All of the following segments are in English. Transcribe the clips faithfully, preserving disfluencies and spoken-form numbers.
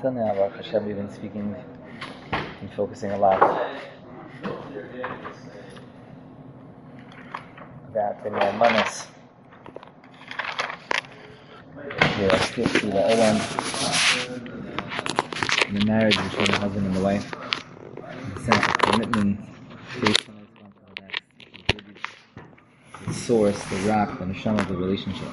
Until now, Baruch Hashem, we've been speaking and focusing a lot about the Manas. The still to the Olam, the marriage between the husband and the wife, the sense of commitment, faithfulness, one to the next, the source, the rock, the neshama of the relationship.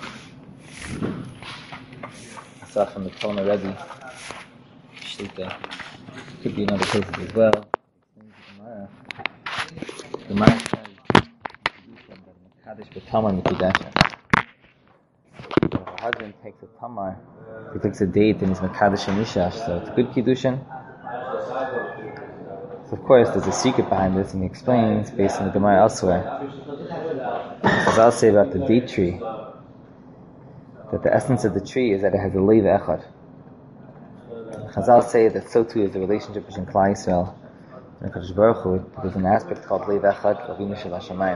I saw from the Tolna Rebbe, Shlita, could be in other places as well. The Gemara says that Mekadesh b'tamar mikudasha. If a husband takes a tamar, he takes a date and he's Mekadesh and Ishash, so it's good kiddushin. So of course there's a secret behind this, and he explains based on the Gemara elsewhere. As I'll say about the date tree, that the essence of the tree is that it has a leiv echad. Chazal say that so too is the relationship between Klal Yisrael and Kadosh Baruch Hu. There's an aspect called leiv echad, Avinu Shel Hashamayim.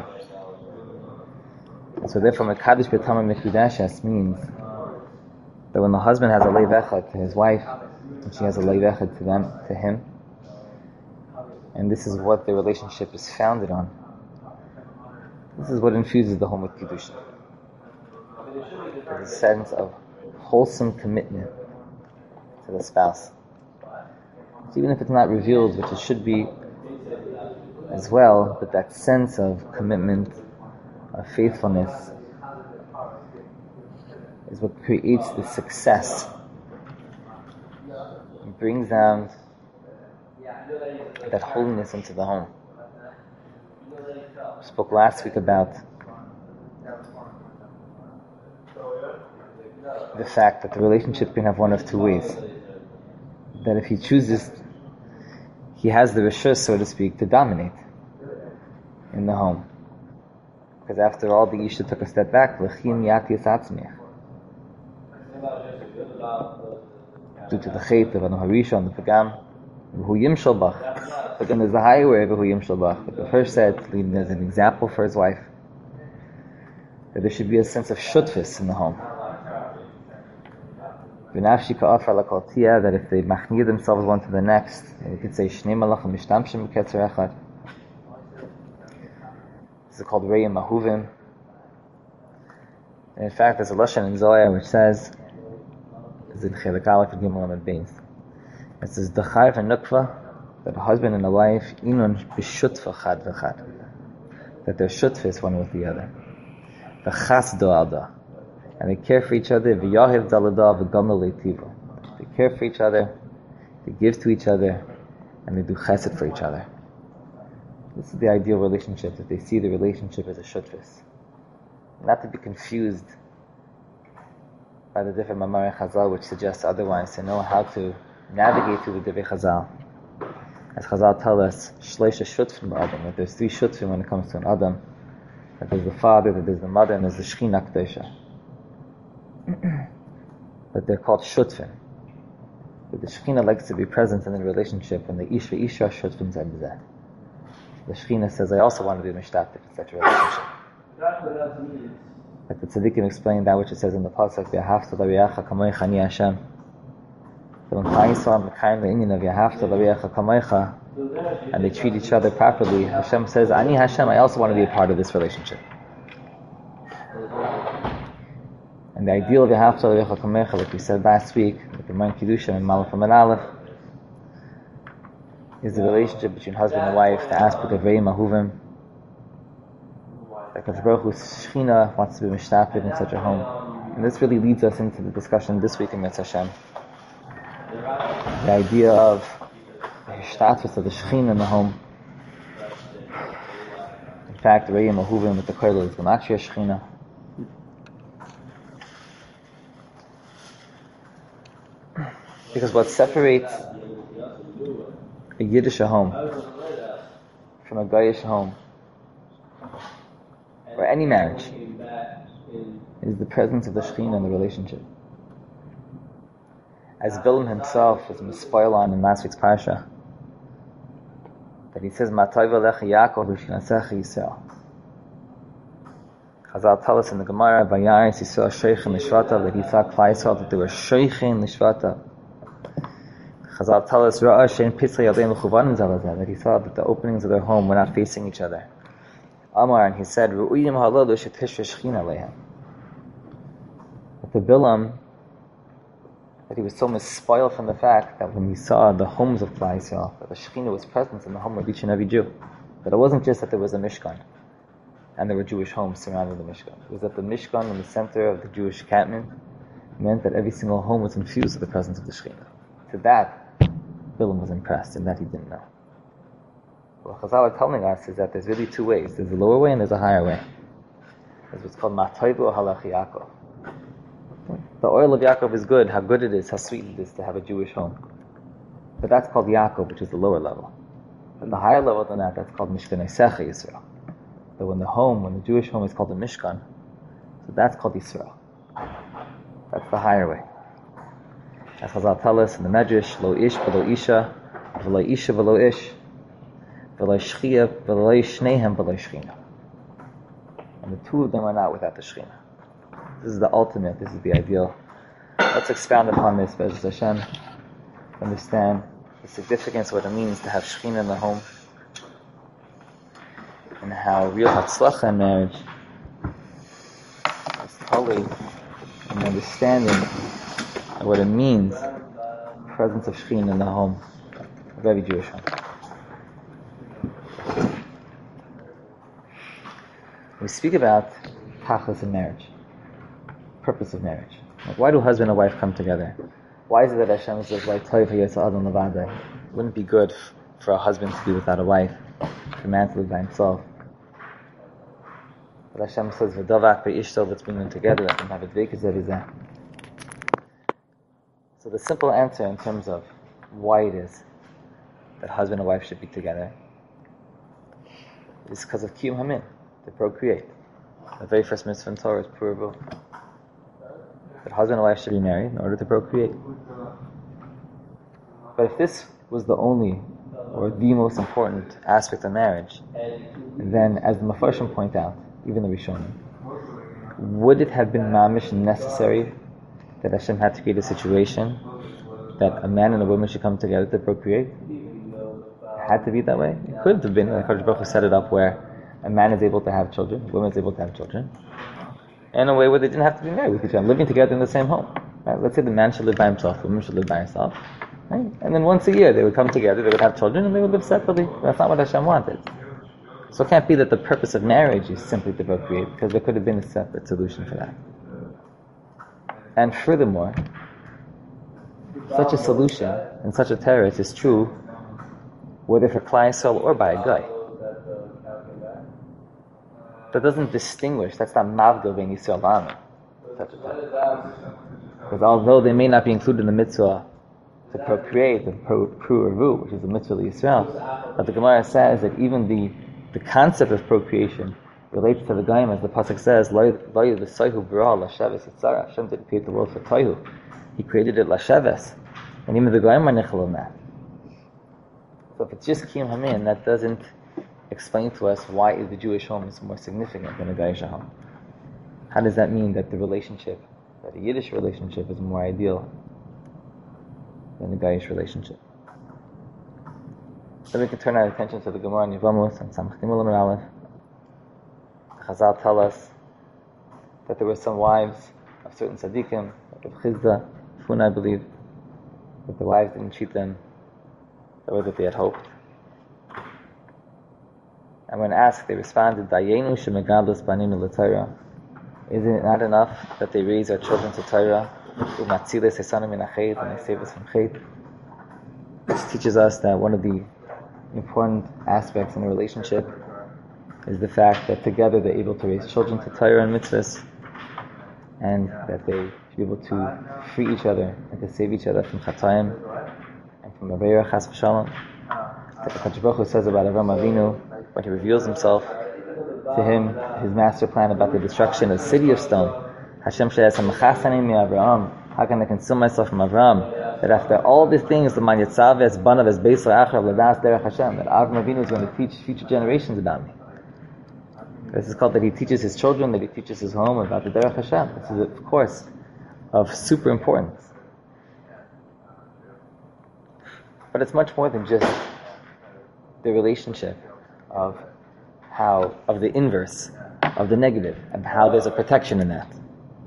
So therefore, Mekadesh b'tamar mikudashes means that when the husband has a leiv echad to his wife, and she has a leiv echad to them, to him, and this is what the relationship is founded on. This is what infuses the home with Kedusha. There's a sense of wholesome commitment to the spouse. Even if it's not revealed, which it should be as well, but that sense of commitment, of faithfulness, is what creates the success. It brings down that holiness into the home. We spoke last week about the fact that the relationship can have one of two ways. That if he chooses, he has the reshus, so to speak, to dominate in the home. Because after all, the Isha took a step back. L'chim yati atzmiach. Due to the chait of Anu Harisha and the Pagam, V'hu yimshal bach. But then there's a higher way of V'hu yimshal bach. But the first said, leading as an example for his wife, that there should be a sense of shutfis in the home. That if they machnir themselves one to the next, we could say Shnei Malachim Mishtamshim Ketzer Echad. This is called Re'im Mahuvim. And in fact, there's a lashon in Zohar which says, "Is in Chelik Aleph and Gimel Amud Beis." It says Dachar v'Nukva, that a husband and a wife Inun b'Shutfa Chad v'Chad, that they're shutfis one with the other. V'Chas Do Alda. And they care for each other. They care for each other, they give to each other, and they do chesed for each other. This is the ideal relationship, that they see the relationship as a shutfis. Not to be confused by the different Mamar Chazal which suggests otherwise, to know how to navigate through the Divrei Chazal. As Chazal tell us, Shleisha Shutfim ba'Adam, that there's three Shutfim when it comes to an Adam, that there's the father, that there's the mother, and there's the Shechina Kedosha. But they're called shutfim. But the Shekhinah likes to be present in the relationship when the Ish v'Isha shutfim zeh. The Shekhinah says, I also want to be mishtatif in such a relationship. Like the Tzaddikim explained that which it says in the Pasuk, V'ahavta l'reacha kamoicha ani Hashem. So when Klal Yisrael mekayim the of V'ahavta l'reacha kamoicha, and they treat each other properly, Hashem says, Ani Hashem, I also want to be a part of this relationship. And the ideal of V'ahavta l'reacha kamoicha, like we said last week, with the Man Kiddusha and Malachim and Aleph, is the relationship between husband and wife, the aspect of Re'im Mahuvim. That Kadosh Baruch Hu's Shechina wants to be mishtafid in such a home. And this really leads us into the discussion this week in Metz Hashem. The idea of the mishtafid of the Shechina in the home. In fact, Re'im Mahuvim with the Koil is Gematria Shechina. Because what separates a Yiddish home from a Goyish home, or any marriage, is the presence of the Shekhinah in the relationship. As Bilam himself was mispoil on in last week's parsha, that he says, "Matay v'lecha Yaakov v'shinasecha Yisrael." Chazal tell us in the Gemara, "Vayaris Yisrael sheichin l'shvatav," that he saw Klal Yisrael, that they were sheichin l'shvatav. Chazal tell us that he saw that the openings of their home were not facing each other. Amar, and he said, that the Bilam, that he was so mispoiled from the fact that when he saw the homes of Klal Yisrael, that the Shekhinah was present in the home of each and every Jew. That it wasn't just that there was a Mishkan and there were Jewish homes surrounding the Mishkan. It was that the Mishkan in the center of the Jewish encampment meant that every single home was infused with the presence of the Shekhinah. To that, Bilam was impressed, and that he didn't know. What Chazal are telling us is that there's really two ways. There's a lower way and there's a higher way. There's what's called Ma'toivu Halach Yaakov. The oil of Yaakov is good, how good it is, how sweet it is to have a Jewish home. But that's called Yaakov, which is the lower level. And the higher level than that, that's called Mishkan Eisecha Yisrael. But when the home, when the Jewish home is called the Mishkan, so that's called Yisrael. That's the higher way. As Chazal tell us in the Medrash, Lo ish v'lo isha, v'lo isha v'lo ish, v'lo shchiyah, v'lo shnehem v'lo shchina. And the two of them are not without the Shechina. This is the ultimate, this is the ideal. Let's expound upon this, Be'ez Hashem, understand the significance of what it means to have Shechina in the home, and how real Hatzlacha in marriage is totally an understanding of what it means, the presence of Shechina in the home of every Jewish home. We speak about tachlis in marriage, purpose of marriage. Like, why do husband and wife come together? Why is it that Hashem says, "Why toiv hayotza adam levadai"? It wouldn't be good f- for a husband to be without a wife, for a man to live by himself. But Hashem says, "V'davak ve'ishto," let's bring them together. Let them have a dvekas evizeh. So the simple answer in terms of why it is that husband and wife should be together is because of kiyum hamin, to procreate. The very first mitzvah in Torah is puravu. That husband and wife should be married in order to procreate. But if this was the only or the most important aspect of marriage, then as the Mefarshim point out, even the Rishonim, would it have been mamish necessary that Hashem had to create a situation that a man and a woman should come together to procreate? It had to be that way? It could have been, like Hakadosh Baruch Hu set it up where a man is able to have children, a woman is able to have children, in a way where they didn't have to be married with each other, living together in the same home. Right? Let's say the man should live by himself, the woman should live by herself. Right? And then once a year they would come together, they would have children, and they would live separately. That's not what Hashem wanted. So it can't be that the purpose of marriage is simply to procreate, because there could have been a separate solution for that. And furthermore, such a solution and such a teretz is true whether for Klal Yisrael or by a guy. That doesn't distinguish, that's not mavdil bein Yisrael v'ami, such a teretz. Because although they may not be included in the mitzvah to procreate, the pru-urvu, which is the mitzvah of Yisrael, but the Gemara says that even the, the concept of procreation relates to the Gaim, as the pasuk says, "Lo v'soihu b'ra l'sheves yitzara." Hashem didn't create the world for toihu; He created it l'sheves, and even the Gaim are nichel on that. So if it's just kiyum hamin, that doesn't explain to us why the Jewish home is more significant than a Gaisha home. How does that mean that the relationship, that a Yiddish relationship, is more ideal than the Gaish relationship? So we can turn our attention to the Gemara in Yevamos and Samach Gimel Amud Aleph. Chazal tell us that there were some wives of certain tzaddikim, like of Chizda, Funa, I believe, that the wives didn't treat them the way that they had hoped. And when asked, they responded, "Dayenu shemegadlos baninu l'Torah." Isn't it not enough that they raise our children to Torah, umatziles esanim min hachet, and they save us from chet? This teaches us that one of the important aspects in a relationship is the fact that together they're able to raise children to Torah and mitzvahs, and that they should be able to free each other and to save each other from chatayim and from aveira chas v'shalom. That the Hakadosh Baruch Hu says about Avraham Avinu when he reveals himself to him, his master plan about the destruction of the city of stone. Hashem says, "Hamachasani mi Avraham." How can I conceal myself from Avraham? That after all these things, the man yitzaves banav es beisar achrav ladas derech Hashem. That Avraham Avinu is going to teach future generations about me. This is called that he teaches his children, that he teaches his home about the derech Hashem. This is, of course, of super importance. But it's much more than just the relationship of how, of the inverse, of the negative, and how there's a protection in that.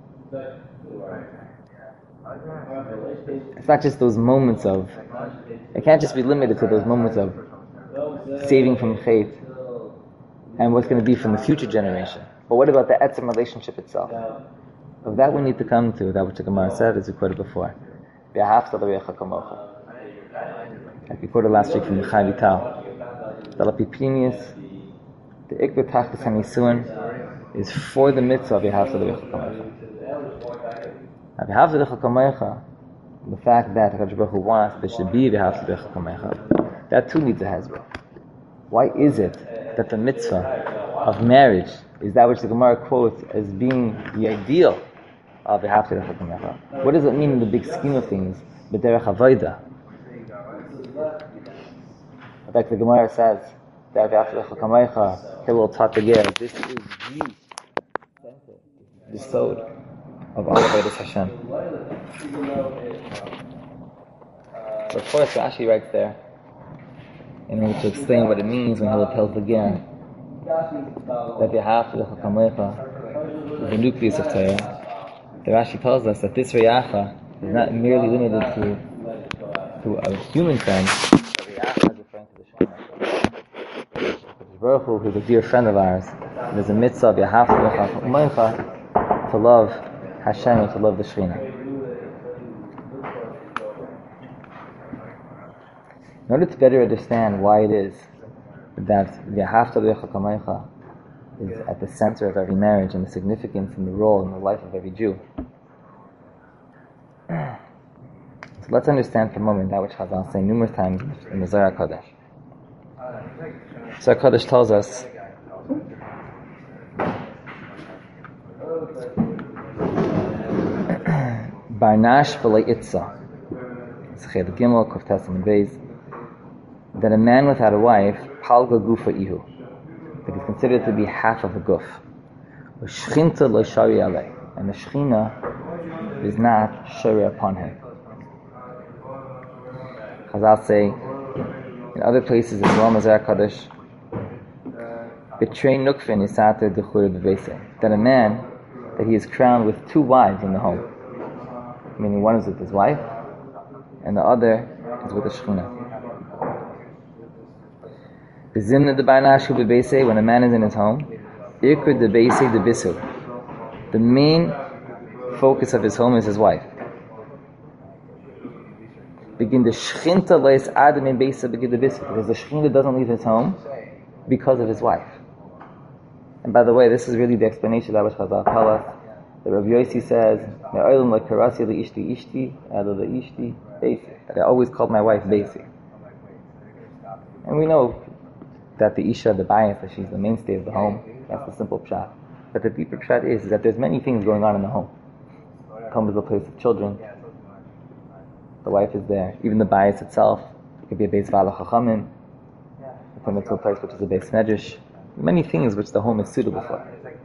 It's not just those moments of, it can't just be limited to those moments of saving from hate and what's going to be from the future generation. But what about the etzem relationship itself? Of that we need to come to, that which the Gemara said, as we quoted before. Like we quoted last week from the Chai Vital. The Lapipinius, the Ikber Tachlis HaNisuin, is for the mitzvah of Yehavta L'Recha Kamecha. Now, Yehavta L'Recha Kamecha, the fact that HaKadosh Baruch Hu wants there should be Yehavta L'Recha Kamecha, that too needs a hezbollah. Why is it that the mitzvah of marriage is that which the Gemara quotes as being the ideal of Yehavta L'Recha Kamecha? What does it mean in the big scheme of things? B'derech Avodah. Like the Gemara says, that Yehavta L'Recha Kamecha, Hillel taught the Ger, this is the center, the sod of all Avodas Hashem. So of course Rashi writes there, in order to explain what it means when Hillel tells the Ger that Yehavta L'Recha Kamecha is the nucleus of Torah. The Rashi tells us that this Reyacha is not merely limited to, to a human friend, but Reyacha is referring to the Shema. Baruch Hu, who's a dear friend of ours, there's a mitzvah of Yehavta L'Recha Kamecha to love Hashem and to love the Shekhinah. In order to better understand why it is that Yehavta L'Recha Kamecha is at the center of every marriage and the significance and the role in the life of every Jew, so let's understand for a moment that which Chazal say numerous times in the Zohar HaKadosh. Zohar HaKadosh tells us Barnash v'lo itza, Sechet Gimel Kuf Tes Amud Beis, that a man without a wife, Palga Gufa Ihu, that is considered to be half of a guf. Shchinta lo shari alei, and the Shechina is not shari upon him. Chazal say in other places as well, Zohar HaKadosh, betray nukfin isater dechura b'veisei, that a man, that he is crowned with two wives in the home, meaning one is with his wife and the other is with the Shechina. When a man is in his home, the main focus of his home is his wife. Begin the Shechinta lois adam in beisa begin the bisu, because the Shechinta doesn't leave his home because of his wife. And by the way, this is really the explanation of that which Chazal tell us. The Rabbi Yossi says, that I always called my wife Beisi. And we know that the Isha, the bias, that she's the mainstay of the home. That's the simple pshat. But the deeper pshat is, is that there's many things going on in the home. The home is a place of children. The wife is there. Even the bias itself, it could be a Beis Vala Chachamim. You put it to a place which is a Beis Medrash. Many things which the home is suitable for.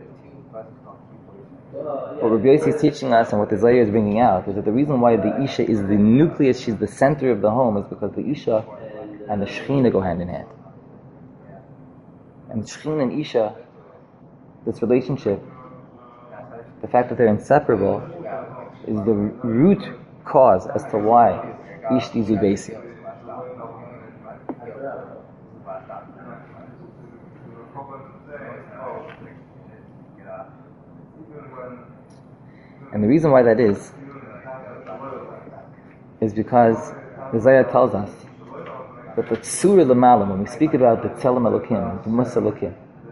What Rabbi Yossi is teaching us and what the Zohar is bringing out is that the reason why the Isha is the nucleus, she's the center of the home, is because the Isha and the Shechina go hand in hand. And Shechina and Isha, this relationship, the fact that they're inseparable, is the root cause as to why Ishti zu Beisi. And the reason why that is, is because the Zohar tells us that the Tzura L'malam, when we speak about the Tzelem Elokim, the Mus Elokim,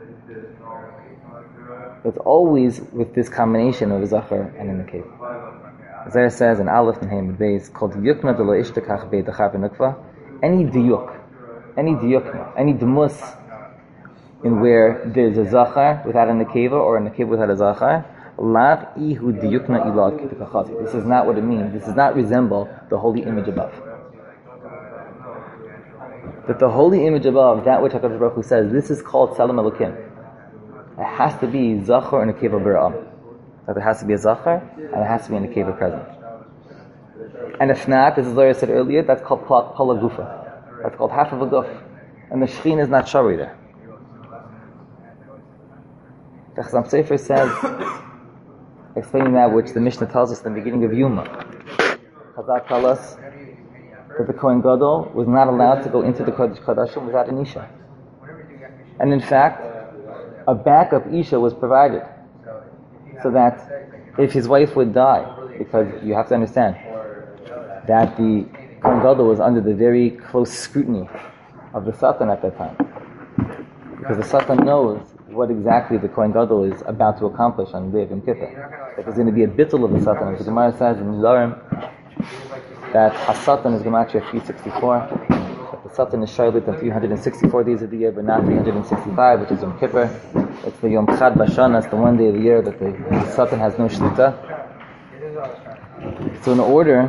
it's always with this combination of a Zachar and a Nekeva. The Zohar says in Aleph and Hey Beis, called Yukna de lo ishtakach bei dachar v'nukva, any diyuk, any diyukna, any demus, in where there's a Zachar without a Nekeva or a Nekeva without a Zachar, Lav ihu diyukna ilad kitikachati. This is not what it means. This does not resemble the holy image above. That the holy image above, that which HaKadosh Baruch Hu says, this is called Tzelem Elokim. It has to be Zachar and a Nekeva B'ra'am. That there has to be a Zachar and there has to be a Nekeva present. And if not, as the Zohar said earlier, that's called Pala Gufa. That's called half of a guf. And the Shekhinah is not shari there. The Chazam Sofer says, explaining that which the Mishnah tells us in the beginning of Yuma. Chazal tell us that the Kohen Gadol was not allowed to go into the Kodesh Kodashim without an Isha. And in fact, a backup Isha was provided. So that if his wife would die, because you have to understand that the Kohen Gadol was under the very close scrutiny of the Satan at that time. Because the Satan knows what exactly the Kohen Gadol is about to accomplish on the day of Yom Kippur. That there's going to be a bittul of the Satan. As the Gemara says in Zorim, that Hasatan is Gematria three sixty-four, that the Satan is Shailit on three hundred sixty-four days of the year, but not three hundred sixty-five, which is Yom Kippur. It's the Yom Chad Bashana, it's the one day of the year that the, the Satan has no Shlita. So in order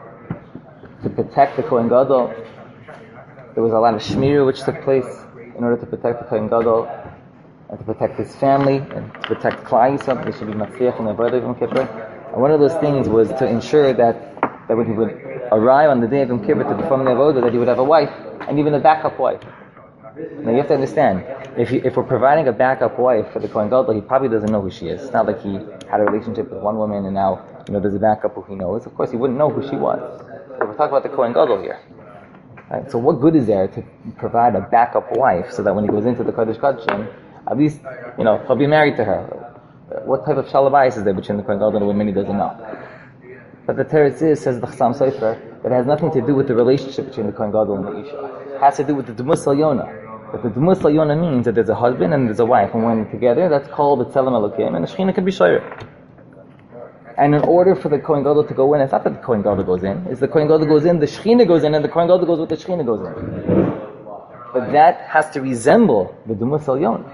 to protect the Kohen Gadol, there was a lot of Shmira which took place in order to protect the Kohen Gadol and to protect his family and to protect Klal Yisrael. They should be Matzliach in their brother of Yom Kippur. And one of those things was to ensure that, that when he would arrive on the day of Yom Kippur to perform the Avodah, that he would have a wife, and even a backup wife. Now you have to understand, if he, if we're providing a backup wife for the Kohen Gadol, he probably doesn't know who she is. It's not like he had a relationship with one woman and now, you know, there's a backup who he knows. Of course, he wouldn't know who she was. But we're talking about the Kohen Gadol here. Right? So what good is there to provide a backup wife so that when he goes into the Kodesh Kodashim, at least, you know, he'll be married to her. What type of shalom bayis is there between the Kohen Gadol and the woman he doesn't know? But the teretz is, says the Chasam Sofer, that it has nothing to do with the relationship between the Kohen Gadol and the Isha. It has to do with the Dmus Yonah. But the Dmus Yonah means that there's a husband and there's a wife, and when they're together, that's called the Tzelem Elokim, and the Shekhinah can be Shayr. And in order for the Kohen Gadol to go in, it's not that the Kohen Gadol goes in, it's the Kohen Gadol goes in, the Shekhinah goes in, and the Kohen Gadol goes with the Shekhinah goes in. But that has to resemble the Dmus Yonah.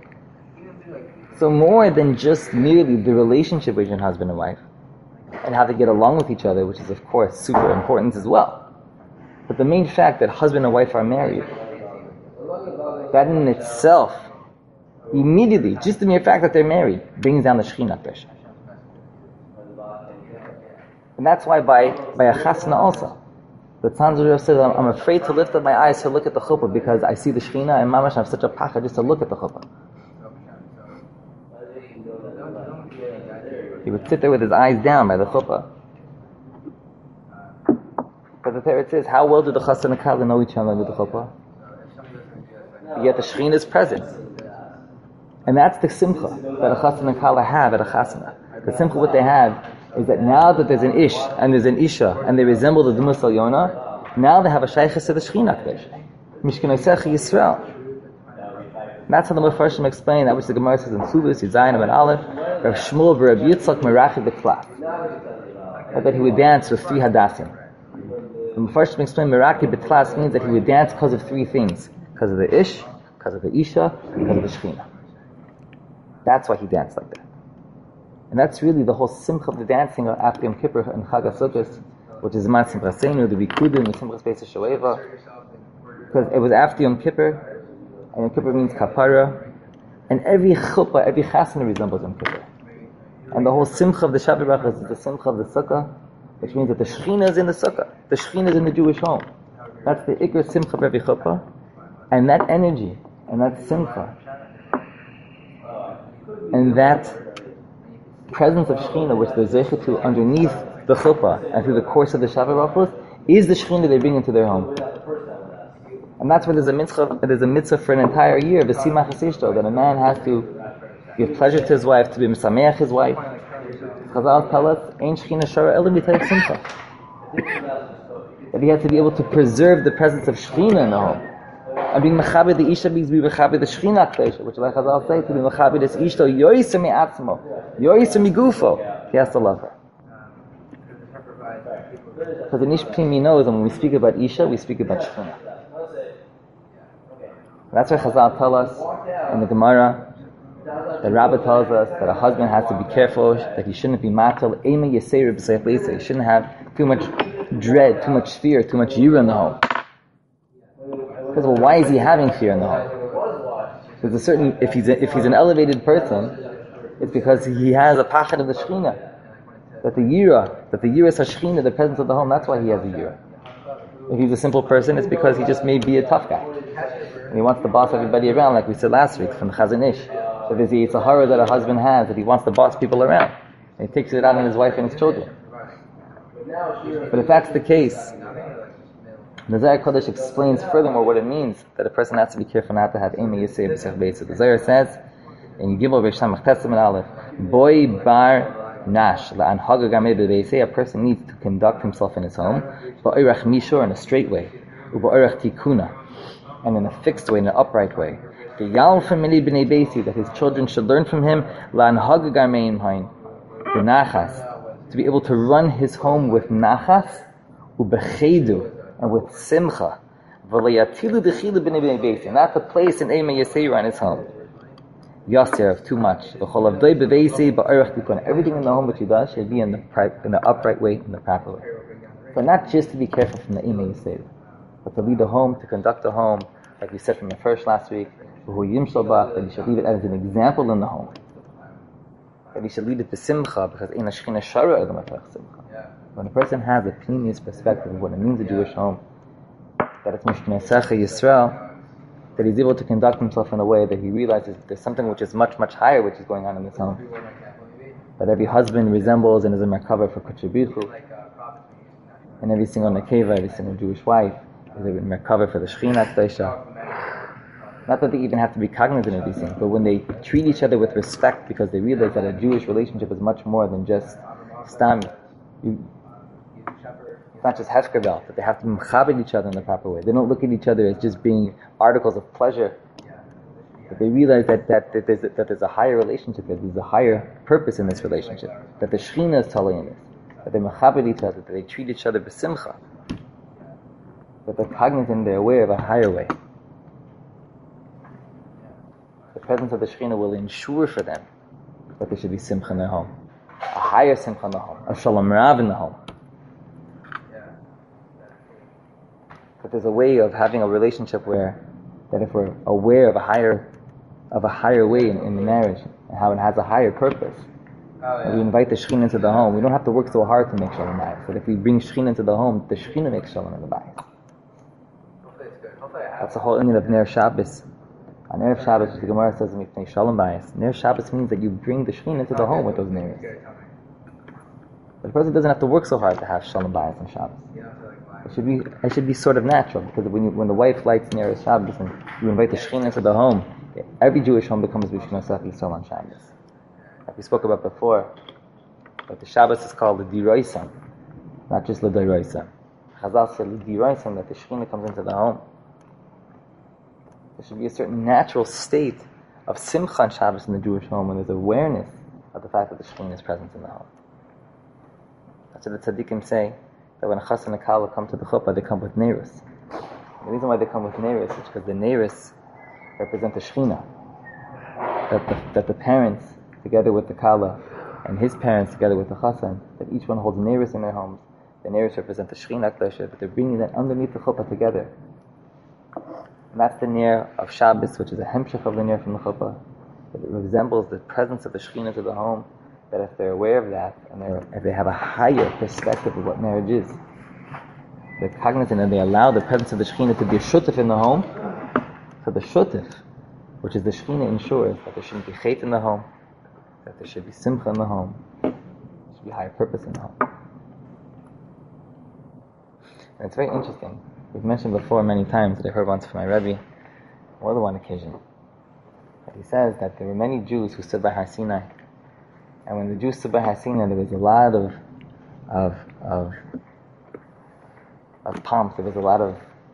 So more than just merely the relationship between husband and wife, and how they get along with each other, which is of course super important as well. But the main fact that husband and wife are married, that in itself, immediately, just the mere fact that they're married, brings down the Shekhinah pressure. And that's why by, by a chasna also, the Tzanzer says, I'm, I'm afraid to lift up my eyes to look at the chuppah because I see the Shekhinah and mamash, I have such a pacha just to look at the chuppah. He would sit there with his eyes down by the chuppah. But the Torah says, how well do the chassan and kala know each other with the chuppah? Yet the Shekhinah is present. And that's the simcha that a chassan and kala have at a chasana. The simcha what they have is that now that there's an ish and there's an isha and they resemble the Dmus Yonah, now they have a shaykhis to the Shekhinah K'desh. Mishkenosecha Yisrael. That's how the Mefarshim explain that which the Gemara says in Subis, Yizayin, and Aleph, Rav Shmuel v'Rav Yitzchak Merachi b'Tlas. That he would dance with three hadassim. The Mefarshim explain Merachi b'Tlas means that he would dance because of three things. Because of the ish, because of the isha, because of the Shekhinah. That's why he danced like that. And that's really the whole simcha of the dancing after Yom Kippur and Chag HaSukkos, which is Zman Simchasenu, the Bikudim, the Simchas Beis HaShoeva. Because it was after Yom Kippur, and Yom Kippur means kapara, and every chuppah, every chasana resembles Yom Kippur. And the whole simcha of the Shabbat Brachas is the simcha of the sukkah, which means that the Shekhinah is in the sukkah, the Shekhinah is in the Jewish home. That's the ikr simcha of every chuppah, and that energy, and that simcha, and that presence of Shekhinah, which they're zeicha to underneath the chuppah and through the course of the Shabbat Brachos, is the Shekhinah they bring into their home. And that's why there's a mitzvah, there's a mitzvah for an entire year, v'simach esishto, that a man has to give pleasure to his wife, to be misameach his wife. Chazal tell us, ein Shekhinah shara ela mitayach simcha. That he has to be able to preserve the presence of Shekhinah in the home. And being mechaber the isha means be mechaber the Shekhinah K'desh, which like Chazal say, to be mechaber this ishto yoyisa mi'atzmo, yoyisa migufo. He has to love her. Because the Ish Pnimi knows that when we speak about isha, we speak about Shekhinah. That's why Chazal tell us in the Gemara, the Rabbah tells us that a husband has to be careful, that he shouldn't be matal, ema yeseir b'seich leisei. He shouldn't have too much dread, too much fear, too much yira in the home. Because, well, why is he having fear in the home? There's a certain, if he's a, if he's an elevated person, it's because he has a pachad of the Shekhinah. That the yira, that the yira is Shekhinah, the presence of the home, that's why he has a yira. If he's a simple person, it's because he just may be a tough guy. And he wants to boss everybody around, like we said last week from the Chazon Ish. So there's the Yitzhahara that a husband has, that he wants to boss people around. And he takes it out on his wife and his children. But if that's the case, the Zohar Kodesh explains furthermore what it means that a person has to be careful not to have Eimei Yisei B'Sech Beis. The Zohar says in Gimel Reish Samach Testament Aleph, Boy Bar Nash La'an Haga Gamei B'Beisei, a person needs to conduct himself in his home, Ba'orach Mishor, in a straight way, U'Ba'orach Tikuna, and in a fixed way, in an upright way. That his children should learn from him, La'an Haga Gamei Hain, B'Nachas, to be able to run his home with Nachas, U'Bechedu, and with simcha, not to place an Eimei Yisei in his home. Yasir of too much. Everything in the home which he does should be in the in the upright way, in the proper way. So not just to be careful from the Eimei Yisei, but to lead a home, to conduct a home, like we said from the first last week, that he should leave it as an example in the home. That he should lead it to simcha, because in a shechina shara simcha. When a person has a pnimius perspective of what it means a Jewish home, that it's Mishnesecha Yisrael, that he's able to conduct himself in a way that he realizes there's something which is much, much higher which is going on in this home. That every husband resembles and is a merkava for Kudsha B'Chu, and every single nekeva, every single Jewish wife is a merkava for the Shechina K'daisha. Not that they even have to be cognizant of these things, but when they treat each other with respect because they realize that a Jewish relationship is much more than just stam. You, It's not just Heshkavel, but they have to mechabed each other in the proper way. They don't look at each other as just being articles of pleasure. But they realize that, that, that, there's, a, that there's a higher relationship, that there's a higher purpose in this relationship, that the Shechina is totally in this, that they mechabed each other, that they treat each other b'simcha, that they're cognizant, they're aware of a higher way. The presence of the Shechina will ensure for them that there should be simcha in their home, a higher simcha in the home, a shalom rav in the home. But there's a way of having a relationship where, that if we're aware of a higher, of a higher way in, in the marriage, and how it has a higher purpose, oh, yeah. We invite the Shechina into the home. We don't have to work so hard to make shalom bayis. But if we bring Shechina into the home, the Shechina makes shalom in the bayis. That's the whole inyan of Ner Shabbos. On Erev Shabbos, the Gemara says in Mipnei Shalom bayis, Ner Shabbos means that you bring the Shechina into the home with those Neres. But the person doesn't have to work so hard to have shalom bayis on Shabbos. It should be it should be sort of natural, because when you, when the wife lights near a Shabbos and you invite the Shechina into the home, every Jewish home becomes B'Shnesecha Yisrael on Shabbos. Like we spoke about before, but the Shabbos is called the Diroisam, not just the Diroisam. Chazal said the Diroisam, that the Shechina comes into the home. There should be a certain natural state of Simcha on Shabbos in the Jewish home, when there's awareness of the fact that the Shechina is present in the home. That's what the tzaddikim say, that when a chas and a kala come to the chuppah, they come with neiros. The reason why they come with neiros is because the neiros represent the Shechina. That the, that the parents, together with the kala, and his parents, together with the chassan, that each one holds neiros in their homes. The neiros represent the Shechina K'daisha, that they're bringing that underneath the chuppah together. And that's the neir of Shabbos, which is a hemshech of the neir from the chuppah. That it resembles the presence of the Shechina to the home. That if they're aware of that, and if they have a higher perspective of what marriage is, they're cognizant and they allow the presence of the Shechina to be a shutef in the home, so the shutef, which is the Shechina, ensures that there shouldn't be chet in the home, that there should be simcha in the home, there should be higher purpose in the home. And it's very interesting. We've mentioned before many times, that I heard once from my Rebbe, more than one occasion, that he says that there were many Jews who stood by Har Sinai. And when the Jews stood by Har Sinai, there was a lot of, of, of, of pomp. There was a lot of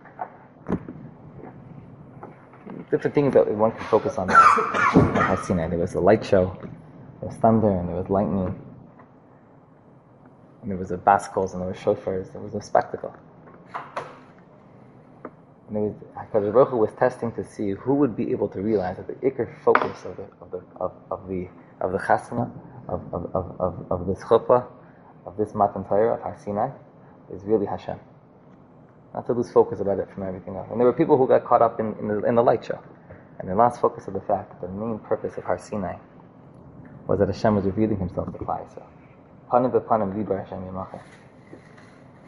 different things that one could focus on. At Har Sinai, there was a light show, there was thunder, and there was lightning, and there was a baskels, and there were shofars. There was a spectacle. And there was, HaKadosh Baruch Hu was testing to see who would be able to realize that the ikar focus of the of the of, of the of the chasana, Of, of, of, of, of this chuppah, of this Matan Torah, of Har Sinai, is really Hashem. Not to lose focus about it from everything else. And there were people who got caught up in, in, the, in the light show, and they lost focus of the fact that the main purpose of Har Sinai was that Hashem was revealing Himself to Klal Yisrael. Panim b'panim libar Hashem yamachah.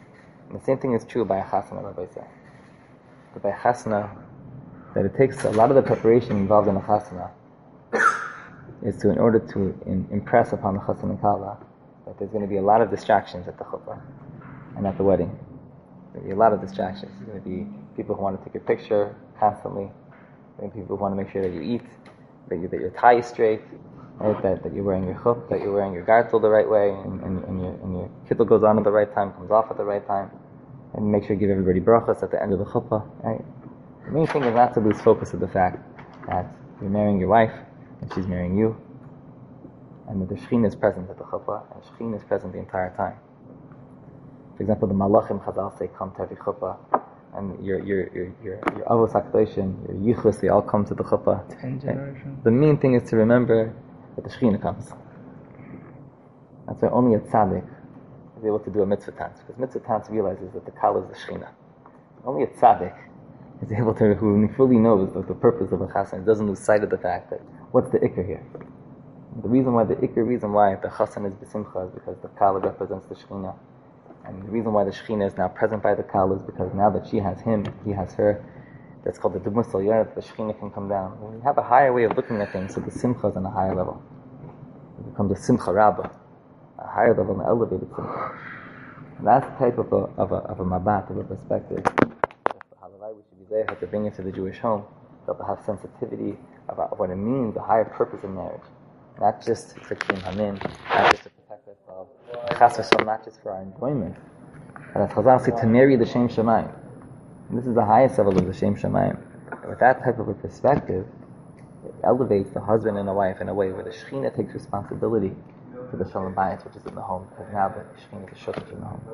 And the same thing is true by a chasana, Rabbi say. But by a chasana, that it takes a lot of the preparation involved in a chasana is to, in order to in, impress upon the chassan and kala, that there's going to be a lot of distractions at the chuppah and at the wedding. There's going to be a lot of distractions. There's going to be people who want to take your picture constantly. There's people who want to make sure that you eat, that, you, that your tie is straight, right? that, that you're wearing your chup, that you're wearing your gartel the right way, and, and, and your, and your kittel goes on at the right time, comes off at the right time, and make sure you give everybody brachas at the end of the chuppah. Right? The main thing is not to lose focus of the fact that you're marrying your wife, and she's marrying you, and that the Shekhinah is present at the chuppah, and Shekhinah is present the entire time. For example, the Malachim Chazal say come to every chuppah, and your your your your your Avos HaKadoshim, your Yichus, they all come to the chuppah. Ten generations. The main thing is to remember that the Shekhinah comes. That's why only a tzaddik is able to do a mitzvah dance, because mitzvah dance realizes that the kala is the Shekhinah. Only a tzaddik is able to, who fully knows that the purpose of a chassan, doesn't lose sight of the fact that what's the ikr here. The reason why the ikr reason why the chassan is b'simcha is because the kala represents the Shekhinah, and the reason why the Shekhinah is now present by the kala is because now that she has him, he has her. That's called the Dumus al Yonah, the Shekhinah can come down. When you have a higher way of looking at things, so the simcha is on a higher level. It becomes a simcha rabbah, a higher level, an elevated simcha. And that's the type of a of a of a mabat, of a perspective. We should be there to bring it to the Jewish home, to have sensitivity about what it means, the higher purpose of marriage. Not just for Kiyum Hamin, not just to protect ourselves, Chas v'Shalom, not just for our enjoyment. And as Chazal say, to marry the Shem Shemayim. And this is the highest level of the Shem Shemayim. And with that type of a perspective, it elevates the husband and the wife in a way where the Shekhinah takes responsibility for the Shalom Bayis, which is in the home, because now the Shekhinah, the Shukh is in the home.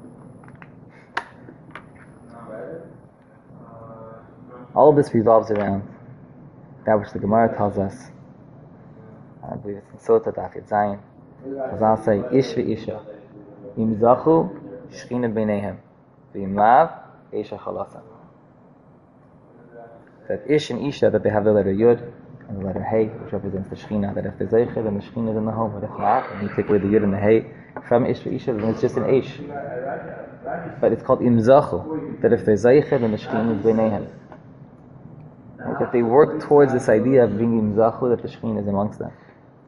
All of this revolves around that which the Gemara tells us. I believe it's in Sota Daf Yud Zayin. Chazal say, Ish v'isha, im zachu, shechina b'neihem, v'im lav, eisha chalasan. That Ish and Isha, that they have the letter Yud and the letter Hey, which represents the Shekhinah, that if there's Zeichel, then the Shekhinah is in the home, but if not, and you take away the Yud and the Hey from Ish v'isha, then it's just an Ish. But it's called im zachu, that if there's Zeichel, then the Shekhinah is b'neihem. Right? That they work towards this idea of being im zachu, that the Shekhinah is amongst them.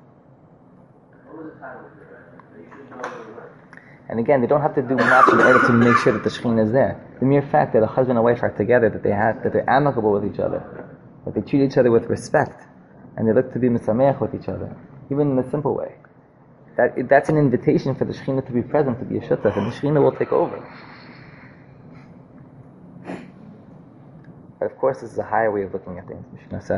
And again, they don't have to do much in order to make sure that the Shekhinah is there. The mere fact that a husband and wife are together, that they have, that they're amicable with each other, that they treat each other with respect, and they look to be misameach with each other, even in a simple way. That that's an invitation for the Shekhinah to be present, to be a shutaf, and the Shekhinah will take over. But of course, this is a higher way of looking at things.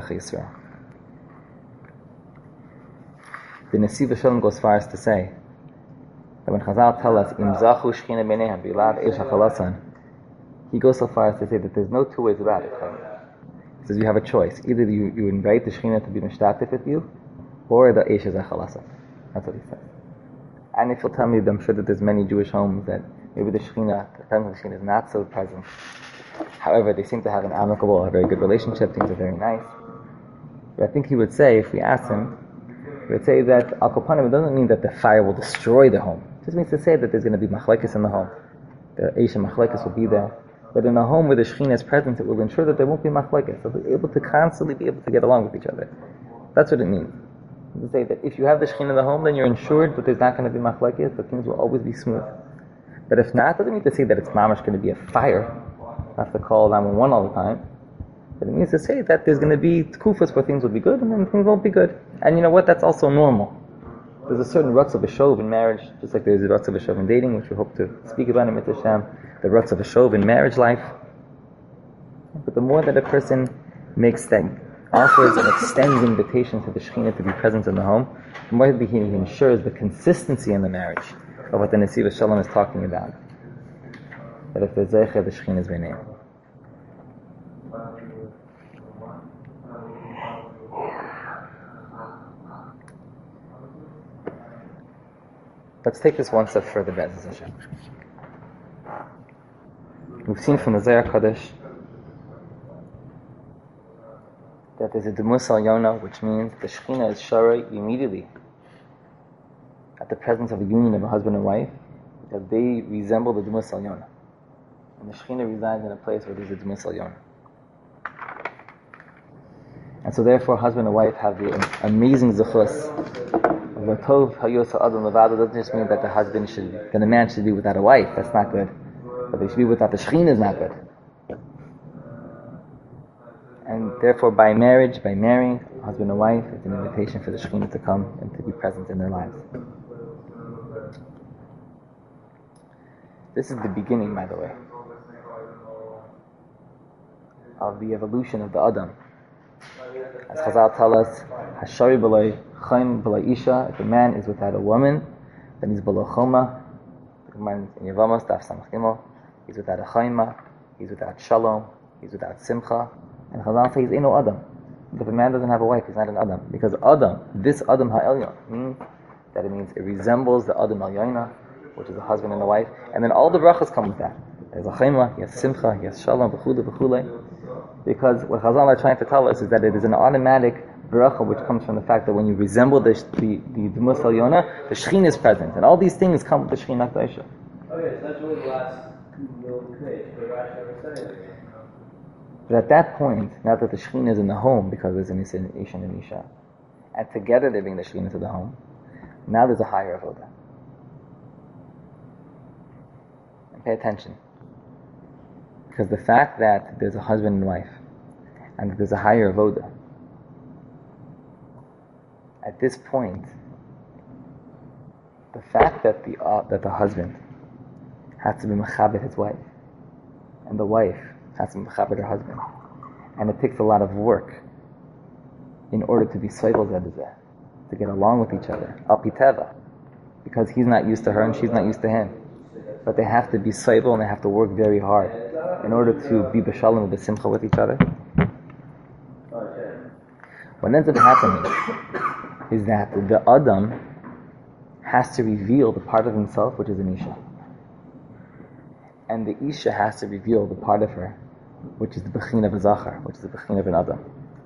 The Nesiv Shalom goes far as to say that when Chazal tell us, Im zachu shechina b'neihem, v'yilav eish hachalasan, he goes so far as to say that there's no two ways about it. He says you have a choice. Either you, you invite the Shekhinah to be mishtatif with you, or the eish is hachalasan. That's what he says. And if you'll tell me, I'm sure that there's many Jewish homes that maybe the Shekhinah, the presence of the Shekhinah is not so present. However, they seem to have an amicable, a very good relationship, things are very nice. But I think he would say, if we asked him, he would say that Al Kopanim, it doesn't mean that the fire will destroy the home. It just means to say that there's going to be machlekes in the home. The Eish and machlekes will be there. But in a home where the Shekhinah is present, it will ensure that there won't be machlekes. So they'll be able to constantly be able to get along with each other. That's what it means. To say that if you have the Shekhinah in the home, then you're ensured that there's not going to be machlekes, that things will always be smooth. But if not, it doesn't mean to say that it's mamash going to be a fire. Have to call nine one one all the time. But it means to say that there's going to be tkufas where things will be good and then things won't be good. And you know what? That's also normal. There's a certain rutz of a shov in marriage, just like there's a rutz of a shov in dating, which we hope to speak about in Mitzvah Shem, the rutz of a shov in marriage life. But the more that a person makes that, offers and extends invitations to the Shekhinah to be present in the home, the more he ensures the consistency in the marriage of what the Nesiv Shalom is talking about. But if there's Zeicha, the Shekhinah is b'neihem. Let's take this one step further, Be'ez Hashem. We've seen from the Zohar Kodesh that there's a Dumus al Yonah, which means the Shekhinah is Shara immediately at the presence of a union of a husband and wife, because they resemble the Dumus al Yonah. And the Shekhinah resides in a place where there's a Dmus Elyon. And so therefore husband and wife have the amazing zechus of Latov Hayos Adam Levado. Doesn't just mean that the husband should, that a man should be without a wife. That's not good. But they should be without the Shekhinah is not good. And therefore by marriage, by marrying husband and wife, it's an invitation for the Shekhinah to come and to be present in their lives. This is the beginning, by the way, of the evolution of the Adam. As Chazal tell us, Hashari b'loi chaim b'loi isha, if a man is without a woman, then he's b'lo choma. In Yevamos, Daf Samach Gimel, he's without a chaima, he's without shalom, he's without simcha. And Chazal says, he's no Adam. If a man doesn't have a wife, he's not an Adam. Because Adam, this Adam ha'elyon, means that it means it resembles the Adam al-Yaina, which is a husband and a wife. And then all the brachas come with that. There's a chaima, he has simcha, he has shalom, b'chule, b'chule. Because what Chazal are trying to tell us is that it is an automatic bracha which comes from the fact that when you resemble the the, the Dmus Elyon, the Shekhinah is present. And all these things come with the Shekhinah Kedusha. Okay, so that's really the last little page, but Rashi never said it. But at that point, now that the Shekhinah is in the home, because there's an Isha and Isha, and together they bring the Shekhinah to the home, now there's a higher avodah. And pay attention. Because the fact that there's a husband and wife, and that there's a higher avodah, at this point, the fact that the uh, that the husband has to be mechabed his wife, and the wife has to be mechabed her husband, and it takes a lot of work in order to be soibel zeh, to get along with each other, al pi teva, because he's not used to her and she's not used to him. But they have to be soibel and they have to work very hard in order to be b'shalom and b'simcha with each other. What ends up happening is that the Adam has to reveal the part of himself which is an Isha. And the Isha has to reveal the part of her which is the Bechin of a Zachar, which is the Bechin of an Adam.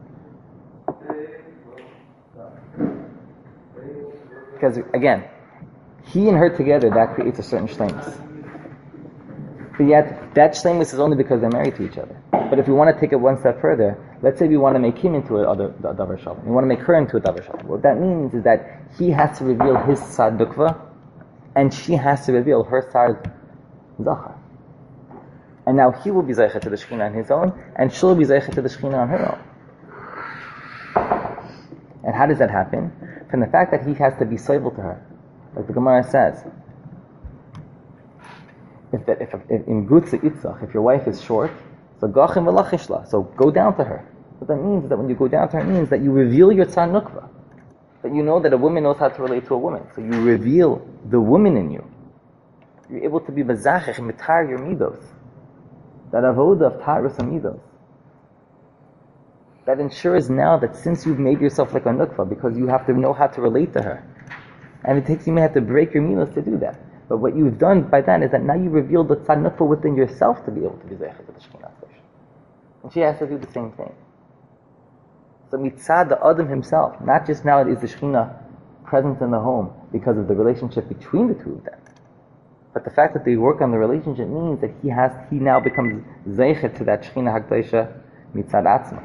Because again, he and her together, that creates a certain shleimus. But yet, that shleimus is only because they're married to each other. But if we want to take it one step further, let's say we want to make him into a, a, a davar shalom. We want to make her into a davar shalom. What that means is that he has to reveal his sad dukva, and she has to reveal her sad zachar. And now he will be zeicha to the Shekhinah on his own, and she'll be zeicha to the Shekhinah on her own. And how does that happen? From the fact that he has to be soibel to her. Like the Gemara says, if, that, if, if in Gutze Itzach, if your wife is short, so gachim v'lachishla, so go down to her. What that means is that when you go down to her, it means that you reveal your tzad nukva. That you know that a woman knows how to relate to a woman. So you reveal the woman in you. You're able to be bezachech, mitar your midos. That avodah of tarus midos. That ensures now that since you've made yourself like a nukva, because you have to know how to relate to her, and it takes you may have to break your milos to do that. But what you've done by that is that now you reveal the tzad nukva within yourself to be able to be zeichet to the Shekhinah. And she has to do the same thing. So mitzad the Adam himself, not just now is the Shekhinah present in the home because of the relationship between the two of them, but the fact that they work on the relationship means that he has he now becomes zeichet to that Shekhinah hakdosha mitzad atzma.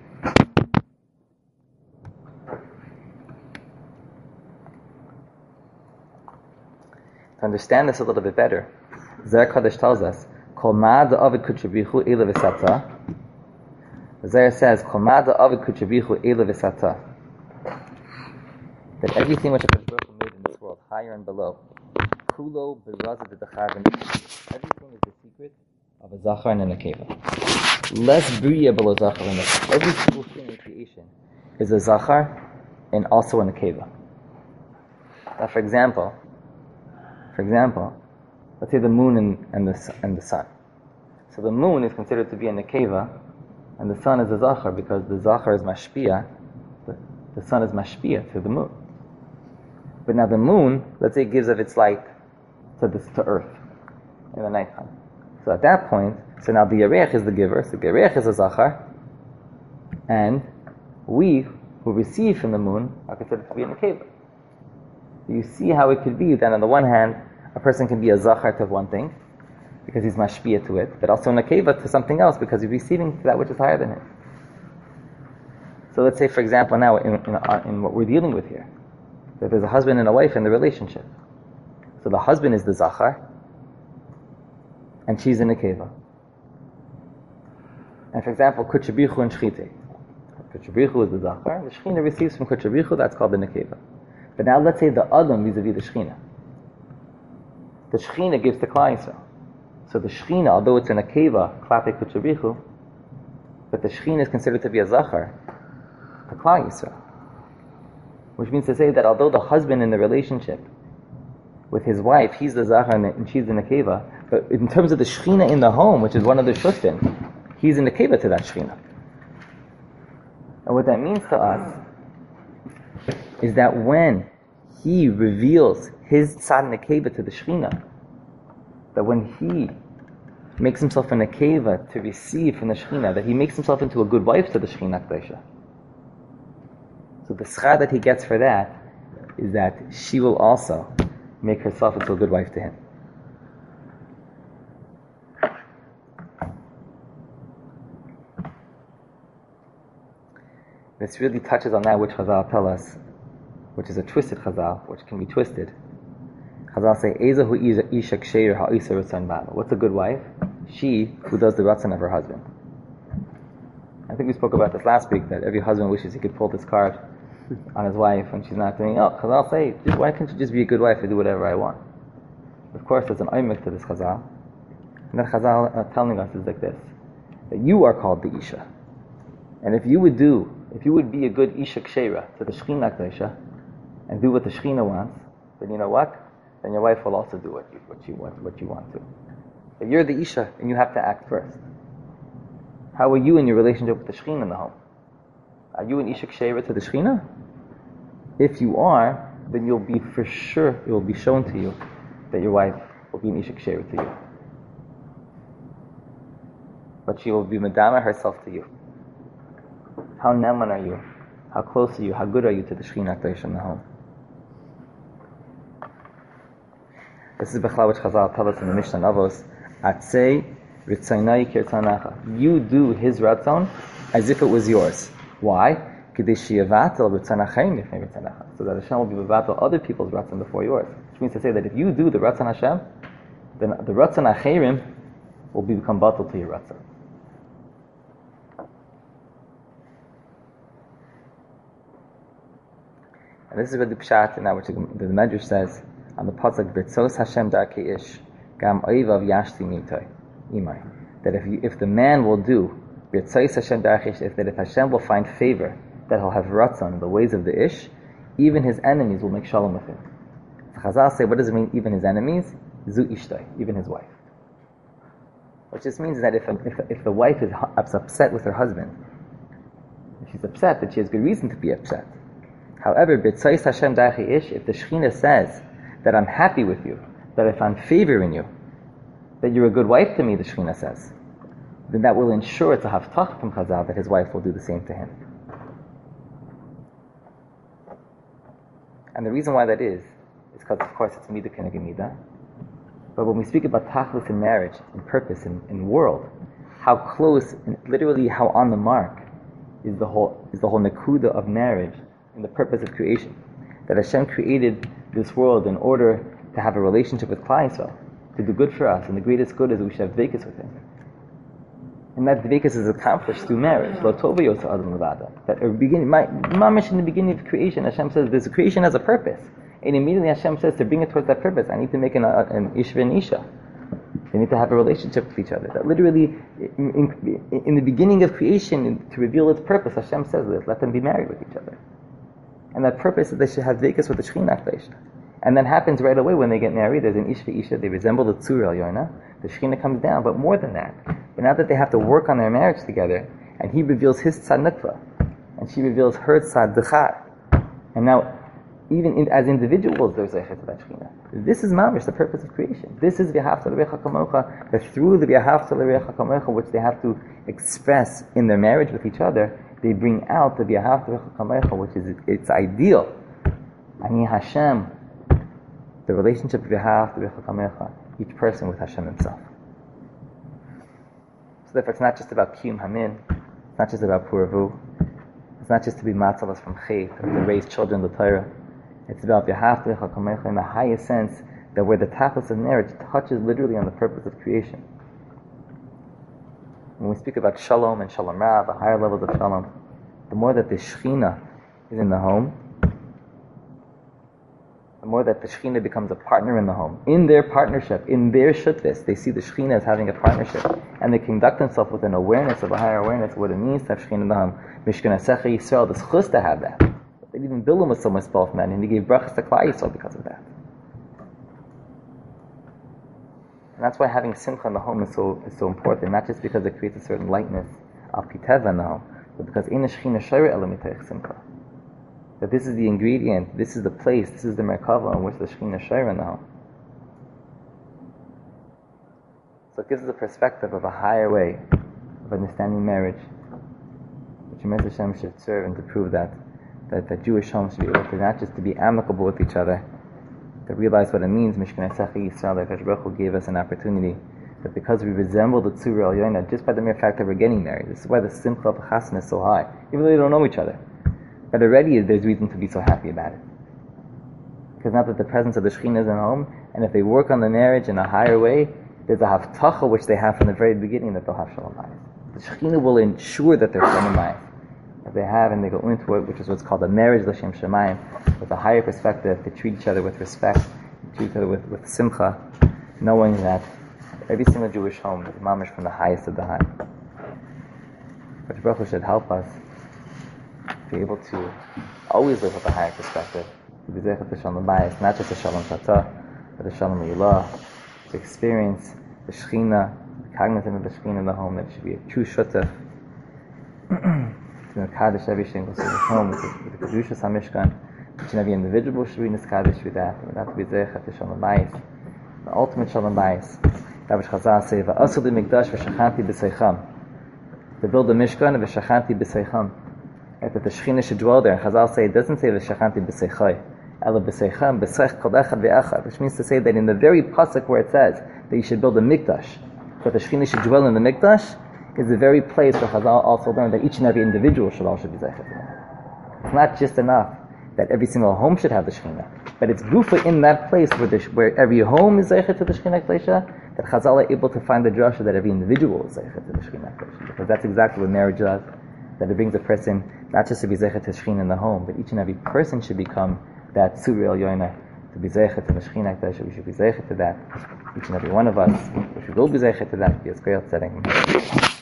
To understand this a little bit better, Zohar Kadosh tells us, Kol ma'ad ha'avid kutshabichu eila v'sata. The Zohar says, Kol ma'ad ha'avid kutshabichu eila v'sata. That everything which HaKadosh Baruch Hu made in this world, higher and below, kulo b'razav v'dachar, everything is the secret of a zachar and a nekeva. Less bria below zachar and nekeva. Every single thing in creation is a zachar and also a nekeva. Now, for example, For example, let's say the moon and, and, the, and the sun. So the moon is considered to be a nekeva, and the sun is a zachar, because the zachar is mashpia, the, the sun is mashpia to the moon. But now the moon, let's say, gives of its light to this to earth in the nighttime. So at that point, so now the Yerech is the giver, so the Yerech is a zachar, and we who receive from the moon are considered to be a nekeva. You see how it could be that on the one hand, a person can be a zachar to one thing, because he's mashpia to it, but also nekeva to something else because he's receiving that which is higher than him. So let's say, for example, now in, in, in what we're dealing with here, that there's a husband and a wife in the relationship. So the husband is the zachar, and she's the nekeva. And for example, kuchabrichu and shchite. Kuchabrichu is the zachar, the shechina receives from kuchabrichu, that's called the nekeva. But now let's say the adam vis-a-vis the shechina. The shechina gives to Klal Yisrael. So the shechina, although it's a nekeva, klape kuchabrichu, but the shechina is considered to be a zachar to Klal Yisrael. Which means to say that although the husband in the relationship with his wife, he's the zachar and she's the nekeva, but in terms of the shechina in the home, which is one of the shustin, he's in nekeva to that shechina. And what that means to us is that when he reveals his tzad nekeva to the shechina, that when he makes himself a nekeva to receive from the shechina, that he makes himself into a good wife to the shechina k'dosha. So the schar that he gets for that is that she will also make herself into a good wife to him. This really touches on that which Chazal tell us, which is a twisted Chazal, which can be twisted. Chazal say, Ezahu isha ksheir ha'isa ratzon ba'ala. What's a good wife? She who does the ratzon of her husband. I think we spoke about this last week, that every husband wishes he could pull this card on his wife when she's not doing, oh, Chazal say, why can't you just be a good wife and do whatever I want? Of course, there's an oimik to this Chazal. And that Chazal uh, telling us is like this, that you are called the Isha. And if you would do, if you would be a good Isha Ksheira to the Shechina K'dosha, and do what the Shechina wants, then you know what? Then your wife will also do what you, what you, want, what you want to. But you're the Isha, and you have to act first. How are you in your relationship with the Shechina in the home? Are you an Isha Ksheira to the Shechina? If you are, then you'll be for sure, it will be shown to you that your wife will be an Isha Ksheira to you. But she will be Madama herself to you. How neman are you? How close are you? How good are you to the Shechina K'dosha in the home? This is Bechla which Chazal tell us in the Mishnah Avos. Atzei ritzaynai kirtzanacha. You do his ratzon as if it was yours. Why? So that Hashem will be mevatel other people's ratzon before yours. Which means to say that if you do the ratzon Hashem, then the ratzon acherim will become batel to your ratzon. And this is where the pshat, and that which the Medrash says on the pasuk, "B'tzos Hashem darkei ish, gam oivav yashti mitay imay." That if you, if the man will do b'tzos Hashem darkei ish, if that if Hashem will find favor, that he'll have ratzon in the ways of the ish, even his enemies will make shalom with him. So Chazal say, what does it mean? Even his enemies, zu ishtay, even his wife. What this means is that if if if the wife is upset with her husband, if she's upset, that she has good reason to be upset. However, b'tzos Hashem darkei ish, if the Shechina says that I'm happy with you, that if I'm favoring you, that you're a good wife to me, the Shechina says, then that will ensure it's a haftach from Chazal that his wife will do the same to him. And the reason why that is, is because of course it's midah keneged midah. But when we speak about tachlis in marriage, in purpose, in, in world, how close, and literally how on the mark, is the whole is the whole nekuda of marriage and the purpose of creation. That Hashem created this world in order to have a relationship with Klal Yisrael, to do good for us, and the greatest good is that we should have dveikus with Him. And that dveikus is accomplished through marriage. Lo tova yosa adam levada. That at the beginning, mamish in the beginning of creation, Hashem says this creation has a purpose, and immediately Hashem says to bring it towards that purpose, I need to make an, an ishva and isha. They need to have a relationship with each other. That literally, in, in, in the beginning of creation, to reveal its purpose, Hashem says this: let them be married with each other. And that purpose is they should have dveikus with the Shechina K'dosha. And that happens right away when they get married. There's an Ish Isha, they resemble the Tzur El Yonah. The Shechina comes down, but more than that. But now that they have to work on their marriage together, and he reveals his Tzad Nukva, and she reveals her Tzad Dechar. And now, even in, as individuals, there's a to that Shechina. This is mamish, the purpose of creation. This is V'ahavta l'recha kamocha, that through the V'ahavta l'recha kamocha, which they have to express in their marriage with each other, they bring out the V'ahavta l'recha kamocha, which is its ideal. Ani Hashem, the relationship of V'ahavta l'recha kamocha, each person with Hashem himself. therefore it's not just about Kiyum Hamin, it's not just about Puravu, it's not just to be matzalas from Chet, or to raise children to Torah. It's about V'ahavta L'cha Kamecha in the highest sense, that where the tachlis of marriage touches literally on the purpose of creation. When we speak about Shalom and Shalom Rav, the higher levels of Shalom, the more that the Shechina is in the home, the more that the Shekhinah becomes a partner in the home. In their partnership, in their shutvis, they see the Shekhinah as having a partnership, and they conduct themselves with an awareness of a higher awareness of what it means to have Shekhinah in the home. Mishkan Asecha Yisrael, the chus to have that. But even Bilam was so much spell man, and he gave brachas to Klal Yisrael because of that. And that's why having Simcha in the home is so is so important, not just because it creates a certain lightness of Piteva in the home, but because in the Shekhinah Shayra Elamiteich Simcha. That this is the ingredient, this is the place, this is the Merkava in which the Shekhinah Shayra in the home. So it gives us a perspective of a higher way of understanding marriage, which Yemez Hashem should serve and to prove that, that the Jewish home should be able to not just to be amicable with each other, to realize what it means. Mishkan Asecha Yisrael, that Baruch Hu gave us an opportunity that because we resemble the Tzura Al Yonah, just by the mere fact that we're getting married, this is why the Simcha of Chasna is so high, even though they don't know each other. But already there's reason to be so happy about it. Because now that the presence of the Shekhinah is in home, and if they work on the marriage in a higher way, there's a Havtacha which they have from the very beginning that they'll have Shalom Bayis. The Shekhinah will ensure that there's Shalom Bayis. That they have and they go into it, which is what's called a marriage L'Shem Shemayim, with a higher perspective, to treat each other with respect, to treat each other with, with simcha, knowing that every single Jewish home is mamish from the highest of the high. But Baruch Hu should help us be able to always live with a higher perspective, to be zeichet to Shalom Bayis, not just a Shalom Chata, but a Shalom Yilah, to experience the Shekhinah, the cognizant of the Shekhinah in the home, that it should be a true shutaf, to Kaddish every single home with the, with the Kedushas HaMishkan. Each and every individual should be Niskadish with that, and not to be zeichet to Shalom Bayis, the ultimate Shalom Bayis. That which Chazal say, V'asu li mikdash v'shachanti b'seicham, to build a Mishkan v'shachanti b'seicham. That the Shekhinah should dwell there. And Chazal say, it doesn't say v'shachanti b'seichai, ela b'seicham, b'seich kol echad v'echad, which means to say that in the very pasuk where it says that you should build a mikdash, that the Shekhinah should dwell in the mikdash, is the very place where Chazal also learned that each and every individual should also be zeichet to that. It's not just enough that every single home should have the Shekhinah, but it's gufa in that place where, the, where every home is zeichet to the Shekhinah Klesha, that Chazal are able to find the drasha that every individual is zeichet to the Shekhinah Klesha. Because that's exactly what marriage does, that it brings a person not just to be zeichet to Shekhinah in the home, but each and every person should become that Tzura El Yonah, to be zeichet to the Shekhinah Klesha. We should be zeichet to that, each and every one of us, which we will be zeichet to that, be a great setting.